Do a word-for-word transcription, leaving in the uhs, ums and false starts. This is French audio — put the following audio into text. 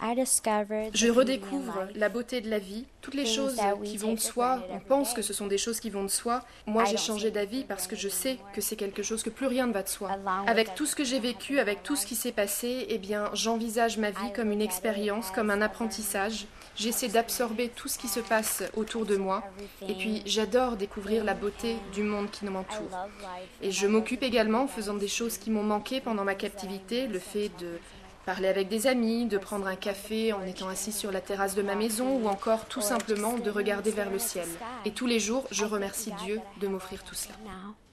Je redécouvre la beauté de la vie, toutes les choses qui vont de soi. On pense que ce sont des choses qui vont de soi. Moi, j'ai changé d'avis parce que je sais que c'est quelque chose que plus rien ne va de soi. Avec tout ce que j'ai vécu, avec tout ce qui s'est passé, eh bien, j'envisage ma vie comme une expérience, comme un apprentissage. J'essaie d'absorber tout ce qui se passe autour de moi. Et puis, j'adore découvrir la beauté du monde qui nous entoure. Et je m'occupe également, en faisant des choses qui m'ont manqué pendant ma captivité, le fait de parler avec des amis, de prendre un café en étant assis sur la terrasse de ma maison ou encore tout simplement de regarder vers le ciel. Et tous les jours, je remercie Dieu de m'offrir tout cela.